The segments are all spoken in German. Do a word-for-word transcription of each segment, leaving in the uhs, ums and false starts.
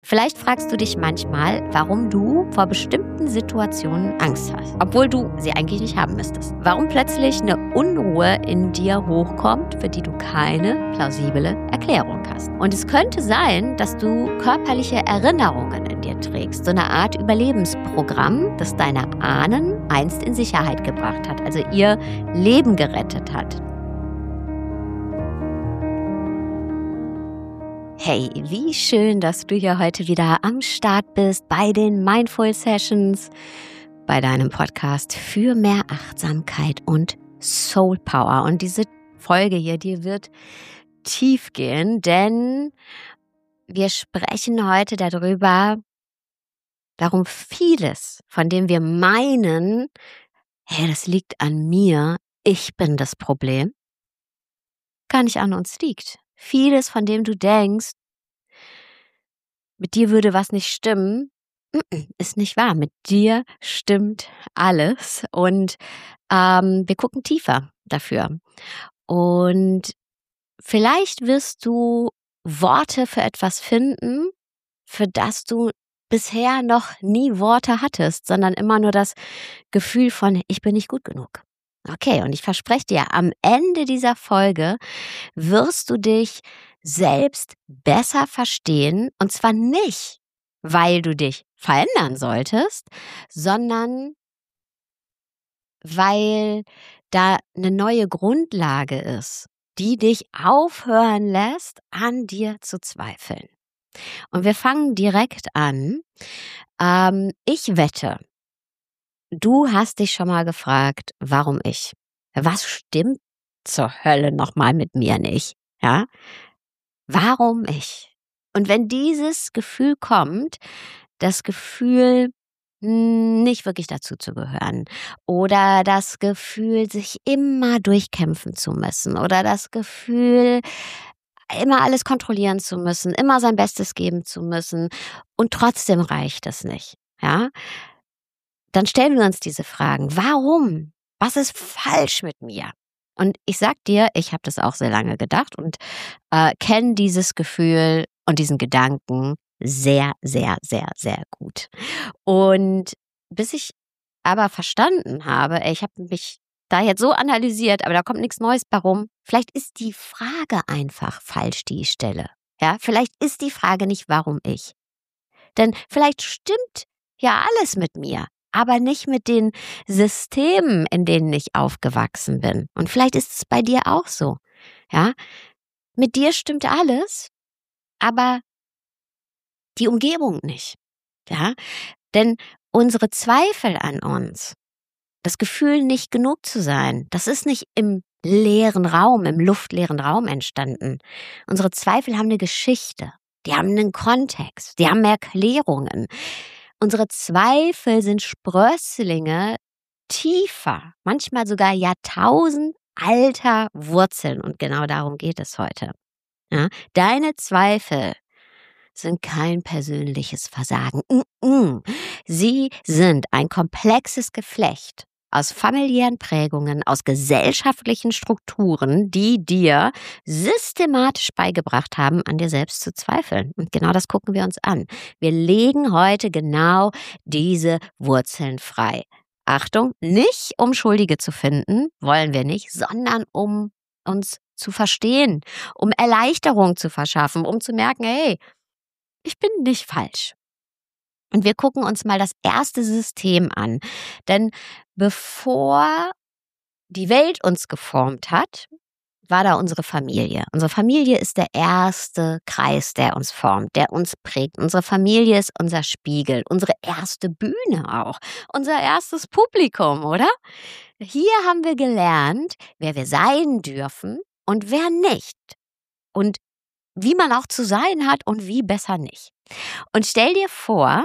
Vielleicht fragst du dich manchmal, warum du vor bestimmten Situationen Angst hast, obwohl du sie eigentlich nicht haben müsstest. Warum plötzlich eine Unruhe in dir hochkommt, für die du keine plausible Erklärung hast. Und es könnte sein, dass du körperliche Erinnerungen in dir trägst, so eine Art Überlebensprogramm, das deine Ahnen einst in Sicherheit gebracht hat, also ihr Leben gerettet hat. Hey, wie schön, dass du hier heute wieder am Start bist bei den Mindful Sessions, bei deinem Podcast für mehr Achtsamkeit und Soul Power. Und diese Folge hier, die wird tief gehen, denn wir sprechen heute darüber, darum vieles, von dem wir meinen, hey, das liegt an mir, ich bin das Problem, gar nicht an uns liegt. Vieles, von dem du denkst, mit dir würde was nicht stimmen, ist nicht wahr. Mit dir stimmt alles und ähm, wir gucken tiefer dafür. Und vielleicht wirst du Worte für etwas finden, für das du bisher noch nie Worte hattest, sondern immer nur das Gefühl von, ich bin nicht gut genug. Okay, und ich verspreche dir, am Ende dieser Folge wirst du dich selbst besser verstehen, und zwar nicht, weil du dich verändern solltest, sondern weil da eine neue Grundlage ist, die dich aufhören lässt, an dir zu zweifeln. Und wir fangen direkt an. Ähm, ich wette, du hast dich schon mal gefragt, warum ich? Was stimmt zur Hölle nochmal mit mir nicht? Ja? Warum ich? Und wenn dieses Gefühl kommt, das Gefühl, nicht wirklich dazu zu gehören oder das Gefühl, sich immer durchkämpfen zu müssen oder das Gefühl, immer alles kontrollieren zu müssen, immer sein Bestes geben zu müssen und trotzdem reicht es nicht, ja? Dann stellen wir uns diese Fragen. Warum? Was ist falsch mit mir? Und ich sag dir, ich habe das auch sehr lange gedacht und äh, kenne dieses Gefühl und diesen Gedanken sehr, sehr, sehr, sehr gut. Und bis ich aber verstanden habe, ey, ich habe mich da jetzt so analysiert, aber da kommt nichts Neues. Warum? Vielleicht ist die Frage einfach falsch, die ich stelle. Ja, vielleicht ist die Frage nicht, warum ich. Denn vielleicht stimmt ja alles mit mir, aber nicht mit den Systemen, in denen ich aufgewachsen bin. Und vielleicht ist es bei dir auch so. Ja, mit dir stimmt alles, aber die Umgebung nicht. Ja, denn unsere Zweifel an uns, das Gefühl, nicht genug zu sein, das ist nicht im leeren Raum, im luftleeren Raum entstanden. Unsere Zweifel haben eine Geschichte, die haben einen Kontext, die haben Erklärungen. Unsere Zweifel sind Sprösslinge tiefer, manchmal sogar jahrtausendalter Wurzeln. Und genau darum geht es heute. Ja, deine Zweifel sind kein persönliches Versagen. Mm-mm. Sie sind ein komplexes Geflecht aus familiären Prägungen, aus gesellschaftlichen Strukturen, die dir systematisch beigebracht haben, an dir selbst zu zweifeln. Und genau das gucken wir uns an. Wir legen heute genau diese Wurzeln frei. Achtung, nicht um Schuldige zu finden, wollen wir nicht, sondern um uns zu verstehen, um Erleichterung zu verschaffen, um zu merken, hey, ich bin nicht falsch. Und wir gucken uns mal das erste System an. Denn bevor die Welt uns geformt hat, war da unsere Familie. Unsere Familie ist der erste Kreis, der uns formt, der uns prägt. Unsere Familie ist unser Spiegel, unsere erste Bühne auch, unser erstes Publikum, oder? Hier haben wir gelernt, wer wir sein dürfen und wer nicht. Und wie man auch zu sein hat und wie besser nicht. Und stell dir vor,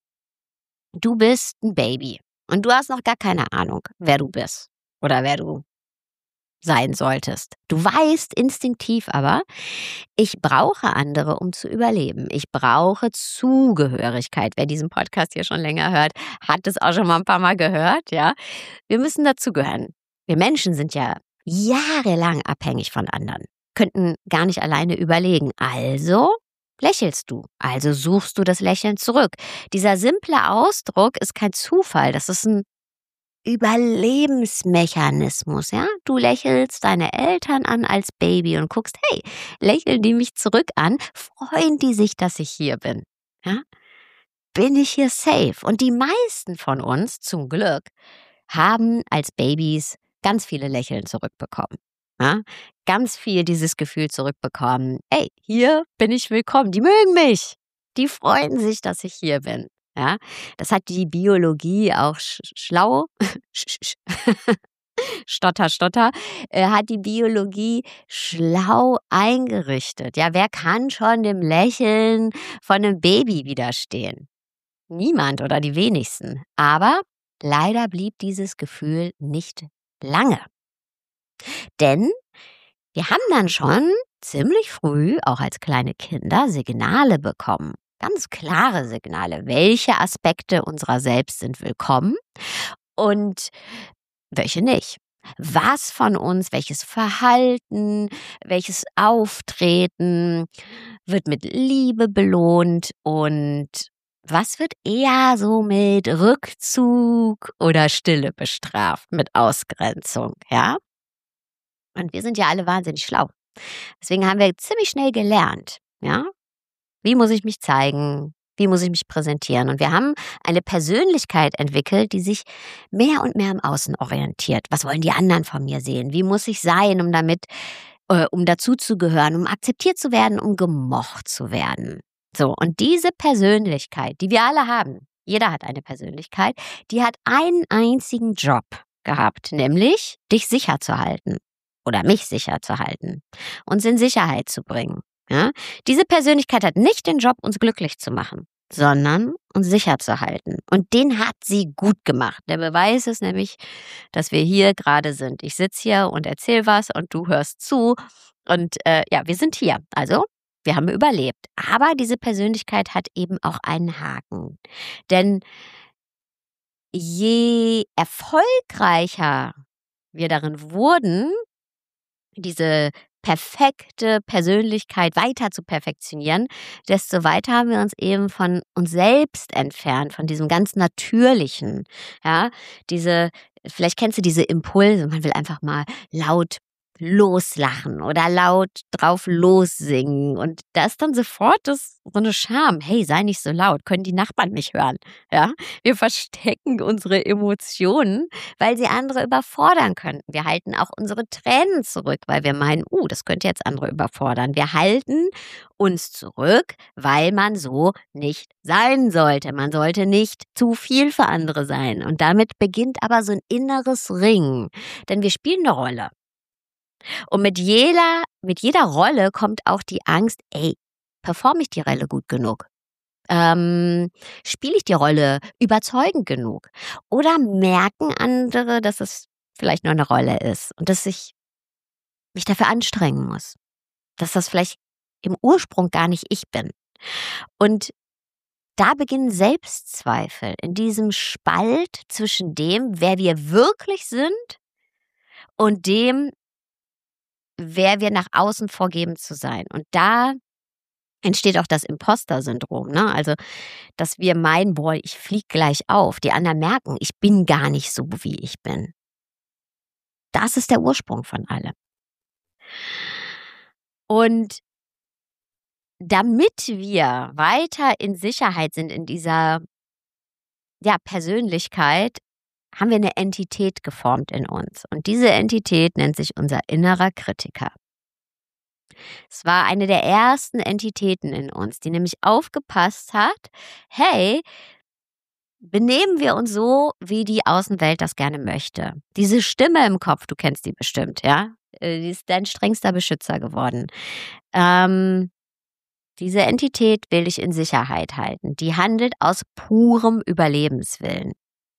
du bist ein Baby und du hast noch gar keine Ahnung, wer du bist oder wer du sein solltest. Du weißt instinktiv aber, ich brauche andere, um zu überleben. Ich brauche Zugehörigkeit. Wer diesen Podcast hier schon länger hört, hat es auch schon mal ein paar Mal gehört, ja. Wir müssen dazugehören. Wir Menschen sind ja jahrelang abhängig von anderen, könnten gar nicht alleine überlegen. Also lächelst du, also suchst du das Lächeln zurück. Dieser simple Ausdruck ist kein Zufall, das ist ein Überlebensmechanismus, ja? Du lächelst deine Eltern an als Baby und guckst, hey, lächeln die mich zurück an? Freuen die sich, dass ich hier bin? Ja? Bin ich hier safe? Und die meisten von uns, zum Glück, haben als Babys ganz viele Lächeln zurückbekommen. Ja? Ganz viel dieses Gefühl zurückbekommen, ey, hier bin ich willkommen, die mögen mich, die freuen sich, dass ich hier bin. Ja? Das hat die Biologie auch sch schlau, stotter, stotter, äh, hat die Biologie schlau eingerichtet. Ja, wer kann schon dem Lächeln von einem Baby widerstehen? Niemand oder die wenigsten. Aber leider blieb dieses Gefühl nicht lange. Denn wir haben dann schon ziemlich früh, auch als kleine Kinder, Signale bekommen. Ganz klare Signale. Welche Aspekte unserer selbst sind willkommen und welche nicht. Was von uns, welches Verhalten, welches Auftreten wird mit Liebe belohnt und was wird eher so mit Rückzug oder Stille bestraft, mit Ausgrenzung, ja? Und wir sind ja alle wahnsinnig schlau. Deswegen haben wir ziemlich schnell gelernt, ja? Wie muss ich mich zeigen? Wie muss ich mich präsentieren? Und wir haben eine Persönlichkeit entwickelt, die sich mehr und mehr im Außen orientiert. Was wollen die anderen von mir sehen? Wie muss ich sein, um damit, äh, um dazuzugehören, um akzeptiert zu werden, um gemocht zu werden? So, und diese Persönlichkeit, die wir alle haben, jeder hat eine Persönlichkeit, die hat einen einzigen Job gehabt, nämlich dich sicher zu halten oder mich sicher zu halten, uns in Sicherheit zu bringen. Ja? Diese Persönlichkeit hat nicht den Job, uns glücklich zu machen, sondern uns sicher zu halten. Und den hat sie gut gemacht. Der Beweis ist nämlich, dass wir hier gerade sind. Ich sitze hier und erzähle was und du hörst zu. Und äh, ja, wir sind hier. Also, wir haben überlebt. Aber diese Persönlichkeit hat eben auch einen Haken. Denn je erfolgreicher wir darin wurden, diese perfekte Persönlichkeit weiter zu perfektionieren, desto weiter haben wir uns eben von uns selbst entfernt, von diesem ganz Natürlichen. Ja, diese, vielleicht kennst du diese Impulse, man will einfach mal laut loslachen oder laut drauf lossingen und da ist dann sofort das, so eine Scham, hey, sei nicht so laut, können die Nachbarn nicht hören. Ja, wir verstecken unsere Emotionen, weil sie andere überfordern könnten. Wir halten auch unsere Tränen zurück, weil wir meinen, uh, das könnte jetzt andere überfordern. Wir halten uns zurück, weil man so nicht sein sollte. Man sollte nicht zu viel für andere sein. Und damit beginnt aber so ein inneres Ringen, denn wir spielen eine Rolle. Und mit jeder, mit jeder Rolle kommt auch die Angst, ey, performe ich die Rolle gut genug? Ähm, spiele ich die Rolle überzeugend genug? Oder merken andere, dass es vielleicht nur eine Rolle ist und dass ich mich dafür anstrengen muss? Dass das vielleicht im Ursprung gar nicht ich bin. Und da beginnen Selbstzweifel in diesem Spalt zwischen dem, wer wir wirklich sind und dem, wer wir nach außen vorgeben zu sein. Und da entsteht auch das Imposter-Syndrom, ne? Also, dass wir meinen, boah, ich fliege gleich auf. Die anderen merken, ich bin gar nicht so, wie ich bin. Das ist der Ursprung von allem. Und damit wir weiter in Sicherheit sind in dieser, ja, Persönlichkeit, haben wir eine Entität geformt in uns. Und diese Entität nennt sich unser innerer Kritiker. Es war eine der ersten Entitäten in uns, die nämlich aufgepasst hat, hey, benehmen wir uns so, wie die Außenwelt das gerne möchte. Diese Stimme im Kopf, du kennst die bestimmt, ja? Die ist dein strengster Beschützer geworden. Ähm, diese Entität will dich in Sicherheit halten. Die handelt aus purem Überlebenswillen.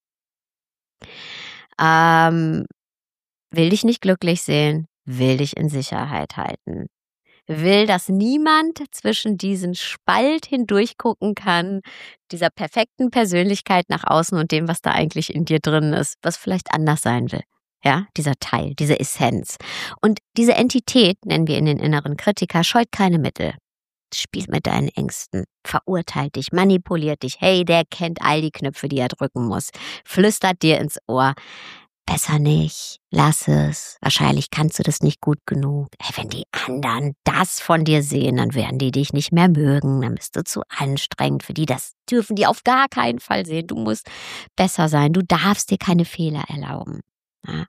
Ähm, will dich nicht glücklich sehen, will dich in Sicherheit halten. Will, dass niemand zwischen diesen Spalt hindurch gucken kann, dieser perfekten Persönlichkeit nach außen und dem, was da eigentlich in dir drin ist, was vielleicht anders sein will. Ja, dieser Teil, diese Essenz. Und diese Entität, nennen wir in den inneren Kritiker, scheut keine Mittel. spielt mit deinen Ängsten, verurteilt dich, manipuliert dich. Hey, der kennt all die Knöpfe, die er drücken muss. Flüstert dir ins Ohr. Besser nicht, lass es. Wahrscheinlich kannst du das nicht gut genug. Hey, wenn die anderen das von dir sehen, dann werden die dich nicht mehr mögen. Dann bist du zu anstrengend für die. Das dürfen die auf gar keinen Fall sehen. Du musst besser sein. Du darfst dir keine Fehler erlauben. Ja?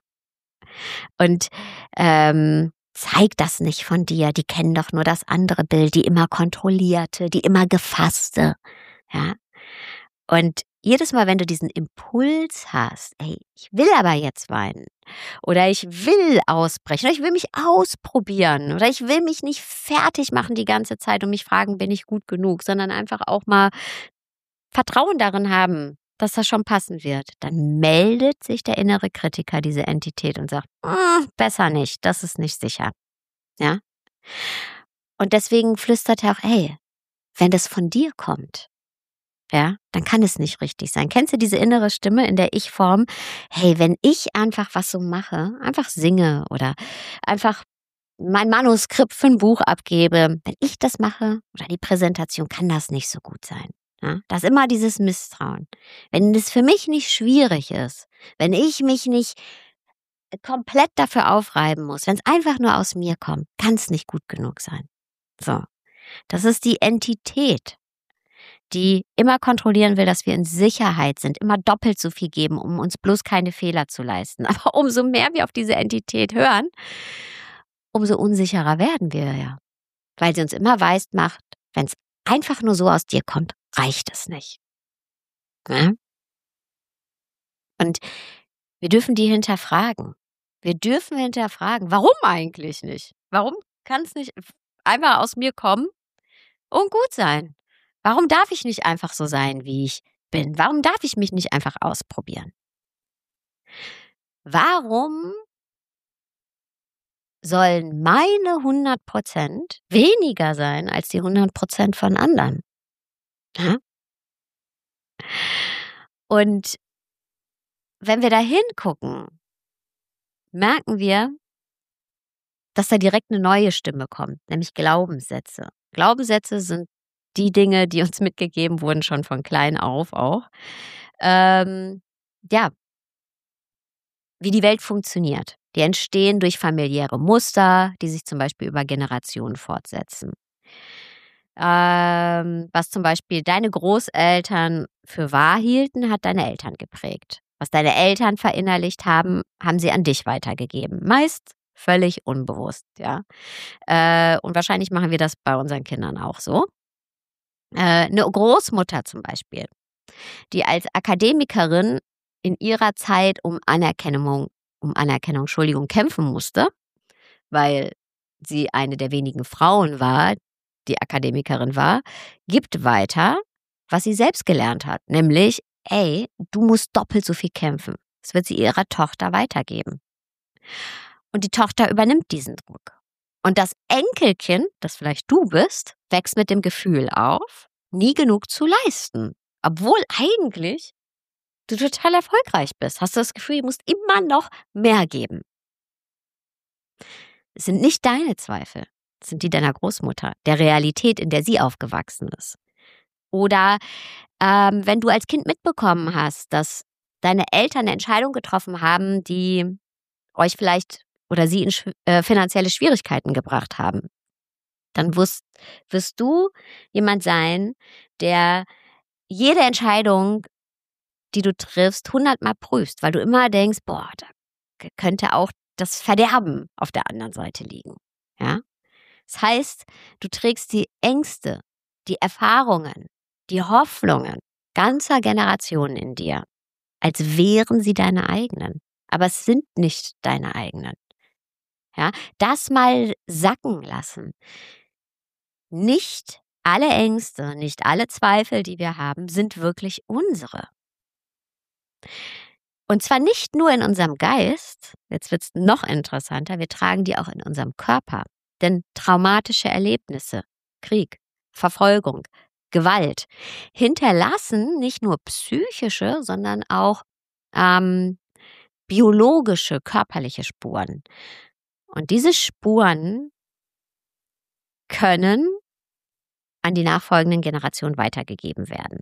Und ähm, zeig das nicht von dir. Die kennen doch nur das andere Bild, die immer kontrollierte, die immer gefasste. Ja. Und jedes Mal, wenn du diesen Impuls hast, ey, ich will aber jetzt weinen oder ich will ausbrechen oder ich will mich ausprobieren oder ich will mich nicht fertig machen die ganze Zeit und mich fragen, bin ich gut genug, sondern einfach auch mal Vertrauen darin haben, dass das schon passen wird, dann meldet sich der innere Kritiker, diese Entität und sagt, mm, besser nicht, das ist nicht sicher. Ja? Und deswegen flüstert er auch, hey, wenn das von dir kommt, ja, dann kann es nicht richtig sein. Kennst du diese innere Stimme in der Ich-Form? Hey, wenn ich einfach was so mache, einfach singe oder einfach mein Manuskript für ein Buch abgebe, wenn ich das mache oder die Präsentation, kann das nicht so gut sein. Ja, das ist immer dieses Misstrauen. Wenn es für mich nicht schwierig ist, wenn ich mich nicht komplett dafür aufreiben muss, wenn es einfach nur aus mir kommt, kann es nicht gut genug sein. So, das ist die Entität, die immer kontrollieren will, dass wir in Sicherheit sind, immer doppelt so viel geben, um uns bloß keine Fehler zu leisten. Aber umso mehr wir auf diese Entität hören, umso unsicherer werden wir ja. Weil sie uns immer weist macht, wenn es einfach nur so aus dir kommt, reicht es nicht. Ja? Und wir dürfen die hinterfragen. Wir dürfen hinterfragen, warum eigentlich nicht? Warum kann es nicht einfach aus mir kommen und gut sein? Warum darf ich nicht einfach so sein, wie ich bin? Warum darf ich mich nicht einfach ausprobieren? Warum sollen meine hundert Prozent weniger sein als die hundert Prozent von anderen? Ja? Und wenn wir da hingucken, merken wir, dass da direkt eine neue Stimme kommt, nämlich Glaubenssätze. Glaubenssätze sind die Dinge, die uns mitgegeben wurden, schon von klein auf auch. Ähm, ja, wie die Welt funktioniert. Die entstehen durch familiäre Muster, die sich zum Beispiel über Generationen fortsetzen. Ähm, was zum Beispiel deine Großeltern für wahr hielten, hat deine Eltern geprägt. Was deine Eltern verinnerlicht haben, haben sie an dich weitergegeben. Meist völlig unbewusst, ja. Äh, und wahrscheinlich machen wir das bei unseren Kindern auch so. Äh, eine Großmutter zum Beispiel, die als Akademikerin in ihrer Zeit um Anerkennung, um Anerkennung, Entschuldigung, kämpfen musste, weil sie eine der wenigen Frauen war, die Akademikerin war, gibt weiter, was sie selbst gelernt hat, nämlich, ey, du musst doppelt so viel kämpfen. Das wird sie ihrer Tochter weitergeben. Und die Tochter übernimmt diesen Druck. Und das Enkelkind, das vielleicht du bist, wächst mit dem Gefühl auf, nie genug zu leisten. Obwohl eigentlich du total erfolgreich bist. Hast du das Gefühl, du musst immer noch mehr geben. Es sind nicht deine Zweifel, es sind die deiner Großmutter, der Realität, in der sie aufgewachsen ist. Oder ähm, wenn du als Kind mitbekommen hast, dass deine Eltern eine Entscheidung getroffen haben, die euch vielleicht oder sie in äh, finanzielle Schwierigkeiten gebracht haben, dann wirst, wirst du jemand sein, der jede Entscheidung, die du triffst, hundertmal prüfst, weil du immer denkst, boah, da könnte auch das Verderben auf der anderen Seite liegen. Ja? Das heißt, du trägst die Ängste, die Erfahrungen, die Hoffnungen ganzer Generationen in dir, als wären sie deine eigenen. Aber es sind nicht deine eigenen. Ja? Das mal sacken lassen. Nicht alle Ängste, nicht alle Zweifel, die wir haben, sind wirklich unsere. Und zwar nicht nur in unserem Geist, jetzt wird es noch interessanter, wir tragen die auch in unserem Körper. Denn traumatische Erlebnisse, Krieg, Verfolgung, Gewalt hinterlassen nicht nur psychische, sondern auch ähm, biologische, körperliche Spuren. Und diese Spuren können an die nachfolgenden Generationen weitergegeben werden.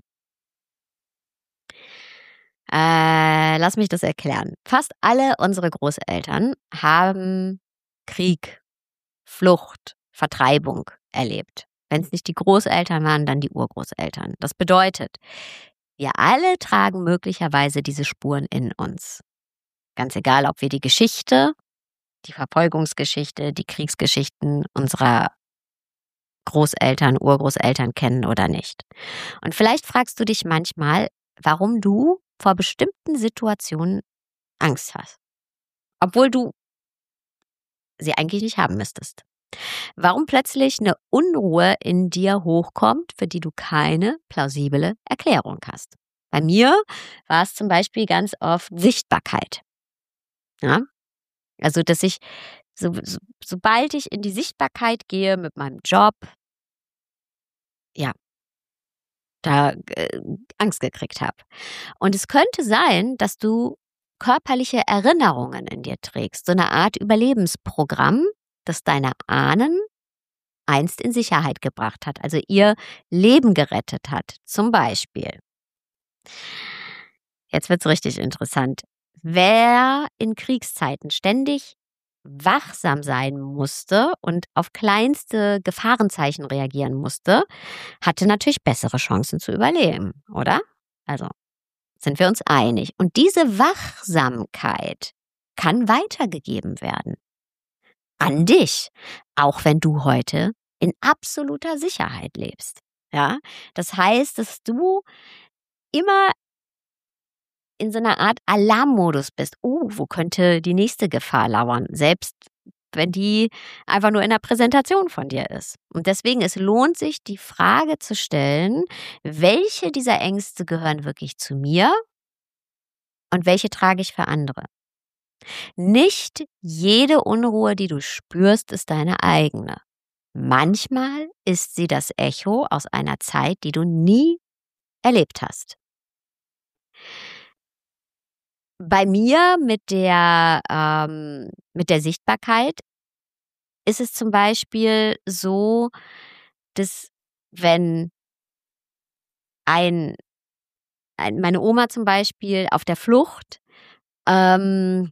Äh, lass mich das erklären. Fast alle unsere Großeltern haben Krieg, Flucht, Vertreibung erlebt. Wenn es nicht die Großeltern waren, dann die Urgroßeltern. Das bedeutet, wir alle tragen möglicherweise diese Spuren in uns. Ganz egal, ob wir die Geschichte, die Verfolgungsgeschichte, die Kriegsgeschichten unserer Großeltern, Urgroßeltern kennen oder nicht. Und vielleicht fragst du dich manchmal, warum du vor bestimmten Situationen Angst hast, obwohl du sie eigentlich nicht haben müsstest. Warum plötzlich eine Unruhe in dir hochkommt, für die du keine plausible Erklärung hast. Bei mir war es zum Beispiel ganz oft Sichtbarkeit. Ja? Also, dass ich, so, so, sobald ich in die Sichtbarkeit gehe mit meinem Job, ja, da äh, Angst gekriegt habe. Und es könnte sein, dass du körperliche Erinnerungen in dir trägst, so eine Art Überlebensprogramm, das deine Ahnen einst in Sicherheit gebracht hat, also ihr Leben gerettet hat. Zum Beispiel, jetzt wird's richtig interessant, wer in Kriegszeiten ständig wachsam sein musste und auf kleinste Gefahrenzeichen reagieren musste, hatte natürlich bessere Chancen zu überleben, oder? Also sind wir uns einig. Und diese Wachsamkeit kann weitergegeben werden an dich, auch wenn du heute in absoluter Sicherheit lebst. Ja, das heißt, dass du immer in so einer Art Alarmmodus bist. Oh, wo könnte die nächste Gefahr lauern? Selbst wenn die einfach nur in der Präsentation von dir ist. Und deswegen, es lohnt sich, die Frage zu stellen, welche dieser Ängste gehören wirklich zu mir und welche trage ich für andere? Nicht jede Unruhe, die du spürst, ist deine eigene. Manchmal ist sie das Echo aus einer Zeit, die du nie erlebt hast. Bei mir mit der, ähm, mit der Sichtbarkeit ist es zum Beispiel so, dass wenn ein, ein meine Oma zum Beispiel auf der Flucht ähm,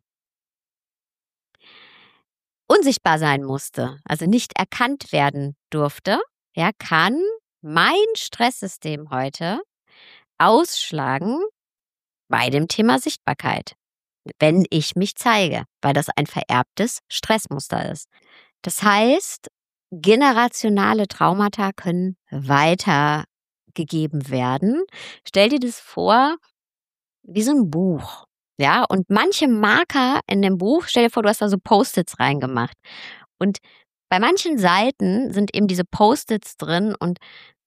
unsichtbar sein musste, also nicht erkannt werden durfte, ja, kann mein Stresssystem heute ausschlagen bei dem Thema Sichtbarkeit, wenn ich mich zeige, weil das ein vererbtes Stressmuster ist. Das heißt, generationale Traumata können weitergegeben werden. Stell dir das vor wie so ein Buch. Ja, und manche Marker in dem Buch, stell dir vor, du hast da so Post-its reingemacht. Und bei manchen Seiten sind eben diese Post-its drin und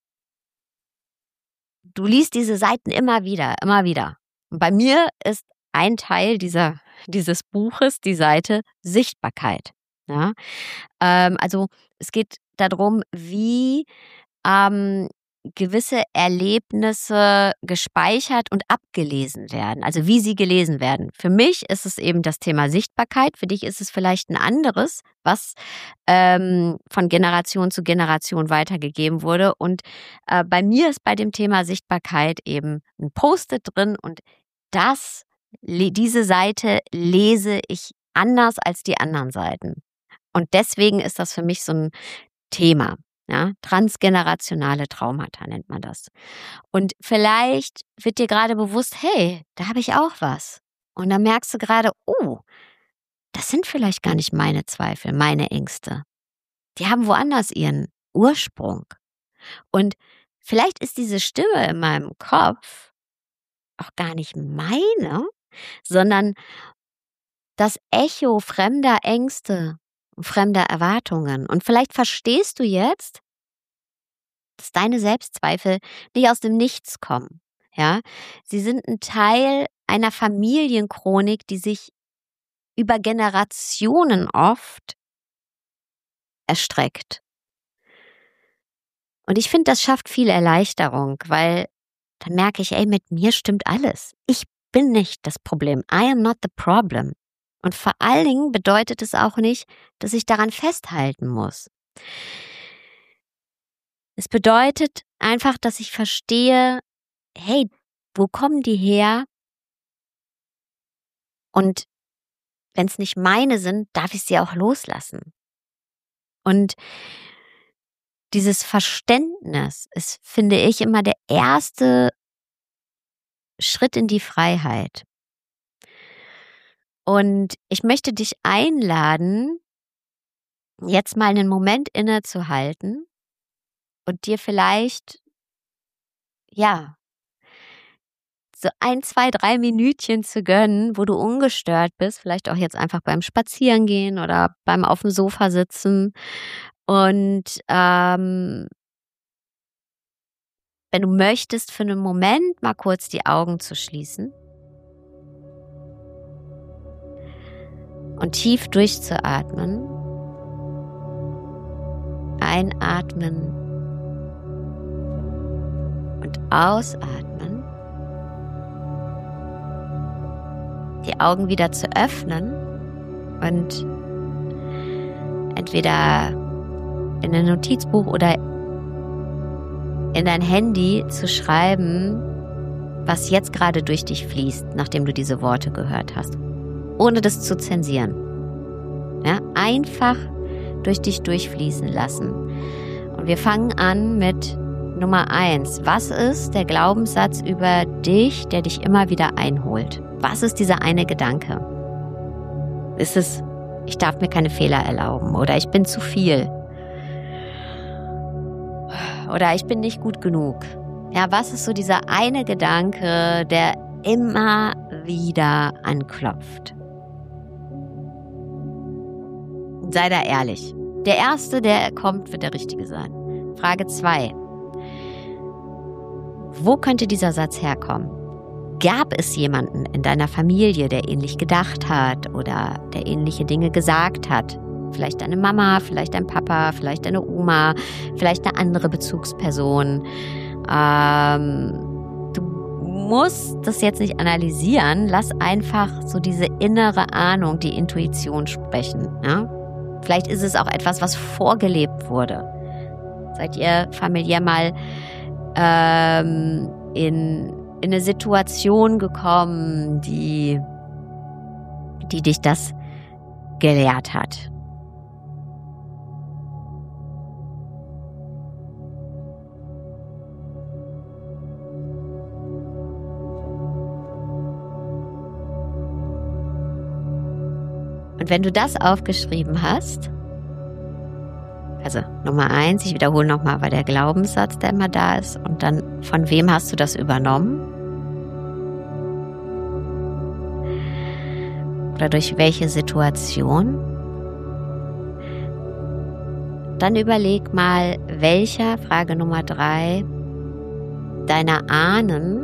du liest diese Seiten immer wieder, immer wieder. Und bei mir ist ein Teil dieser, dieses Buches die Seite Sichtbarkeit. Ja? Ähm, also es geht darum, wie ähm, gewisse Erlebnisse gespeichert und abgelesen werden, also wie sie gelesen werden. Für mich ist es eben das Thema Sichtbarkeit, für dich ist es vielleicht ein anderes, was ähm, von Generation zu Generation weitergegeben wurde. Und äh, bei mir ist bei dem Thema Sichtbarkeit eben ein Post-it drin und das, diese Seite lese ich anders als die anderen Seiten. Und deswegen ist das für mich so ein Thema. Ja, transgenerationale Traumata nennt man das. Und vielleicht wird dir gerade bewusst, hey, da habe ich auch was. Und dann merkst du gerade, oh, das sind vielleicht gar nicht meine Zweifel, meine Ängste. Die haben woanders ihren Ursprung. Und vielleicht ist diese Stimme in meinem Kopf auch gar nicht meine, sondern das Echo fremder Ängste, fremder Erwartungen. Und vielleicht verstehst du jetzt, dass deine Selbstzweifel nicht aus dem Nichts kommen. Ja, sie sind ein Teil einer Familienchronik, die sich über Generationen oft erstreckt. Und ich finde, das schafft viel Erleichterung, weil dann merke ich, ey, mit mir stimmt alles. Ich bin nicht das Problem. I am not the problem. Und vor allen Dingen bedeutet es auch nicht, dass ich daran festhalten muss. Es bedeutet einfach, dass ich verstehe, hey, wo kommen die her? Und wenn es nicht meine sind, darf ich sie auch loslassen. Und dieses Verständnis ist, finde ich, immer der erste Schritt in die Freiheit. Und ich möchte dich einladen, jetzt mal einen Moment innezuhalten und dir vielleicht, ja, so ein, zwei, drei Minütchen zu gönnen, wo du ungestört bist, vielleicht auch jetzt einfach beim Spazierengehen oder beim auf dem Sofa sitzen. Und ähm, wenn du möchtest, für einen Moment mal kurz die Augen zu schließen und tief durchzuatmen. Einatmen und ausatmen. Die Augen wieder zu öffnen und entweder in ein Notizbuch oder in dein Handy zu schreiben, was jetzt gerade durch dich fließt, nachdem du diese Worte gehört hast, ohne das zu zensieren. Ja, einfach durch dich durchfließen lassen. Und wir fangen an mit Nummer eins. Was ist der Glaubenssatz über dich, der dich immer wieder einholt? Was ist dieser eine Gedanke? Ist es, ich darf mir keine Fehler erlauben oder ich bin zu viel oder ich bin nicht gut genug? Ja, was ist so dieser eine Gedanke, der immer wieder anklopft? Sei da ehrlich. Der erste, der kommt, wird der richtige sein. Frage zwei. Wo könnte dieser Satz herkommen? Gab es jemanden in deiner Familie, der ähnlich gedacht hat oder der ähnliche Dinge gesagt hat? Vielleicht deine Mama, vielleicht dein Papa, vielleicht deine Oma, vielleicht eine andere Bezugsperson. Ähm, du musst das jetzt nicht analysieren. Lass einfach so diese innere Ahnung, die Intuition sprechen. Ja? Vielleicht ist es auch etwas, was vorgelebt wurde. Seid ihr familiär mal ähm, in, in eine Situation gekommen, die, die dich das gelehrt hat? Und wenn du das aufgeschrieben hast, also Nummer eins, ich wiederhole nochmal, war der Glaubenssatz, der immer da ist. Und dann, von wem hast du das übernommen? Oder durch welche Situation? Dann überleg mal, welcher, Frage Nummer drei, deiner Ahnen,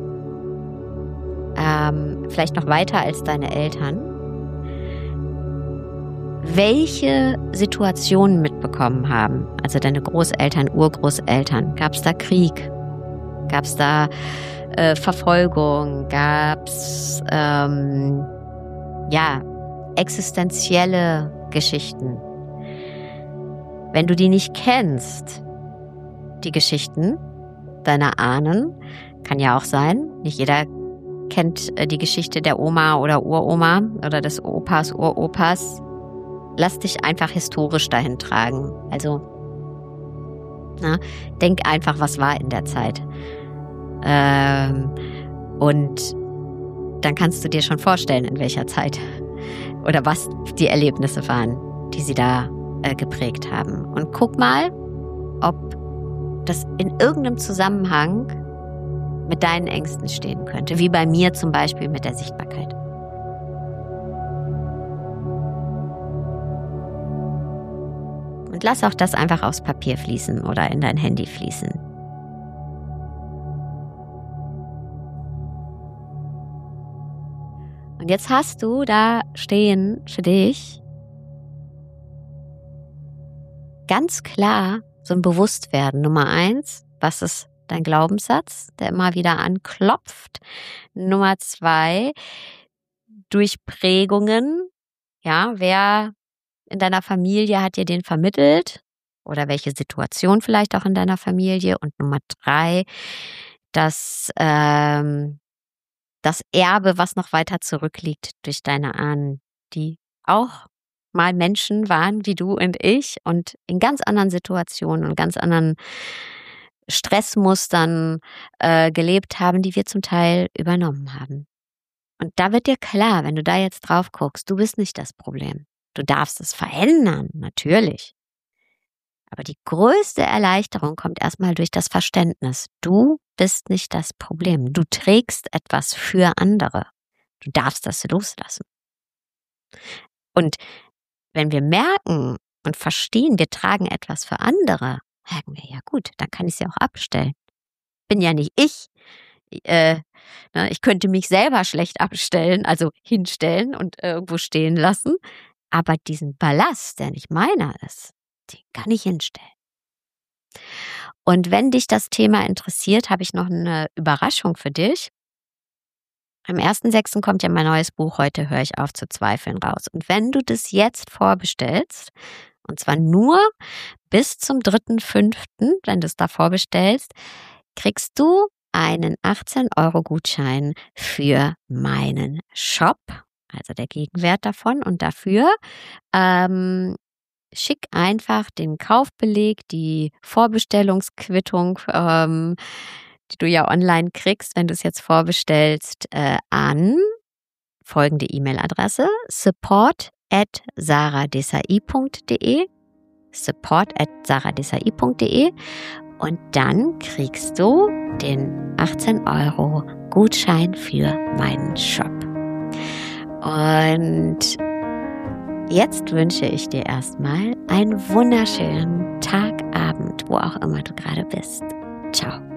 ähm, vielleicht noch weiter als deine Eltern, welche Situationen mitbekommen haben. Also deine Großeltern, Urgroßeltern. Gab es da Krieg? Gab es da äh, Verfolgung? Gab es ähm, ja, existenzielle Geschichten? Wenn du die nicht kennst, die Geschichten deiner Ahnen, kann ja auch sein, nicht jeder kennt äh, die Geschichte der Oma oder Uroma oder des Opas, Uropas. Lass dich einfach historisch dahin tragen. Also, na, denk einfach, was war in der Zeit. Ähm, und dann kannst du dir schon vorstellen, in welcher Zeit oder was die Erlebnisse waren, die sie da äh, geprägt haben. Und guck mal, ob das in irgendeinem Zusammenhang mit deinen Ängsten stehen könnte. Wie bei mir zum Beispiel mit der Sichtbarkeit. Und lass auch das einfach aufs Papier fließen oder in dein Handy fließen. Und jetzt hast du da stehen für dich ganz klar so ein Bewusstwerden. Nummer eins, was ist dein Glaubenssatz, der immer wieder anklopft? Nummer zwei, durch Prägungen, ja, wer in deiner Familie hat dir den vermittelt? oder welche Situation vielleicht auch in deiner Familie. Und Nummer drei, das, ähm, das Erbe, was noch weiter zurückliegt durch deine Ahnen, die auch mal Menschen waren wie du und ich und in ganz anderen Situationen und ganz anderen Stressmustern äh, gelebt haben, die wir zum Teil übernommen haben. Und da wird dir klar, wenn du da jetzt drauf guckst, du bist nicht das Problem. Du darfst es verändern, natürlich. Aber die größte Erleichterung kommt erstmal durch das Verständnis. Du bist nicht das Problem. Du trägst etwas für andere. Du darfst das loslassen. Und wenn wir merken und verstehen, wir tragen etwas für andere, merken wir, ja gut, dann kann ich es ja auch abstellen. Bin ja nicht ich. Äh, ne, ich könnte mich selber schlecht abstellen, also hinstellen und irgendwo stehen lassen. Aber diesen Ballast, der nicht meiner ist, den kann ich hinstellen. Und wenn dich das Thema interessiert, habe ich noch eine Überraschung für dich. Am ersten sechsten kommt ja mein neues Buch „Heute höre ich auf zu zweifeln" raus. Und wenn du das jetzt vorbestellst, und zwar nur bis zum dritten fünften, wenn du es da vorbestellst, kriegst du einen achtzehn Euro Gutschein für meinen Shop, also der Gegenwert davon. Und dafür ähm, schick einfach den Kaufbeleg, die Vorbestellungsquittung, ähm, die du ja online kriegst, wenn du es jetzt vorbestellst, äh, an folgende E-Mail-Adresse: support at saradesai punkt de support at saradesai punkt de und dann kriegst du den achtzehn Euro Gutschein für meinen Shop. Und jetzt wünsche ich dir erstmal einen wunderschönen Tag, Abend, wo auch immer du gerade bist. Ciao.